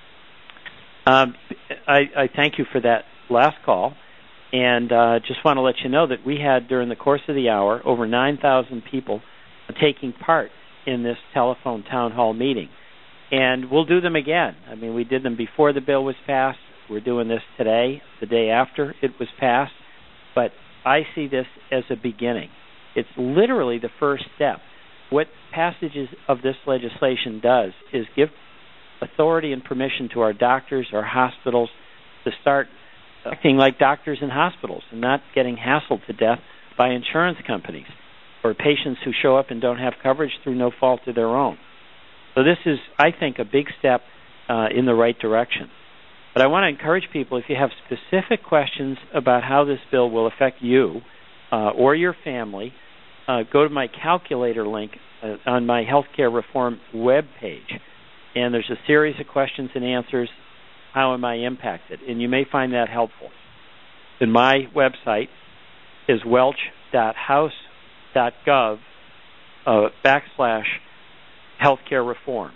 Um, I, I thank you for that last call, and uh, just want to let you know that we had, during the course of the hour, over nine thousand people taking part in this telephone town hall meeting. And we'll do them again. I mean, we did them before the bill was passed. We're doing this today, the day after it was passed. But I see this as a beginning. It's literally the first step. What passages of this legislation does is give authority and permission to our doctors, our hospitals, to start acting like doctors in hospitals and not getting hassled to death by insurance companies or patients who show up and don't have coverage through no fault of their own. So this is, I think, a big step uh, in the right direction. But I want to encourage people, if you have specific questions about how this bill will affect you uh, or your family, uh, go to my calculator link uh, on my Healthcare Reform webpage. And there's a series of questions and answers. How am I impacted? And you may find that helpful. And my website is welch dot house dot gov uh, backslash healthcare reform.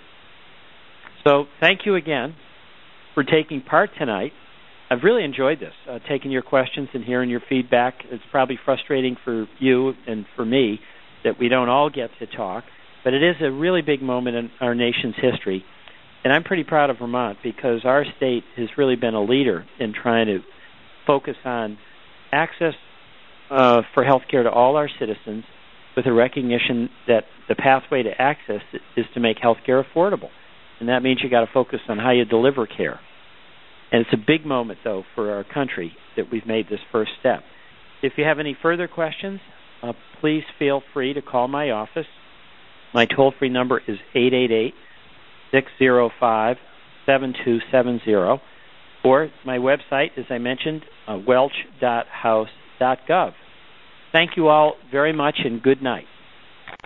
So thank you again for taking part tonight. I've really enjoyed this, uh, taking your questions and hearing your feedback. It's probably frustrating for you and for me that we don't all get to talk, but it is a really big moment in our nation's history. And I'm pretty proud of Vermont because our state has really been a leader in trying to focus on access uh, for health care to all our citizens, with a recognition that the pathway to access is to make health care affordable. And that means you got to focus on how you deliver care. And it's a big moment, though, for our country that we've made this first step. If you have any further questions, uh, please feel free to call my office. My toll-free number is eight eight eight, six zero five, seven two seven zero, or my website, as I mentioned, uh, welch dot house dot gov. Thank you all very much, and good night.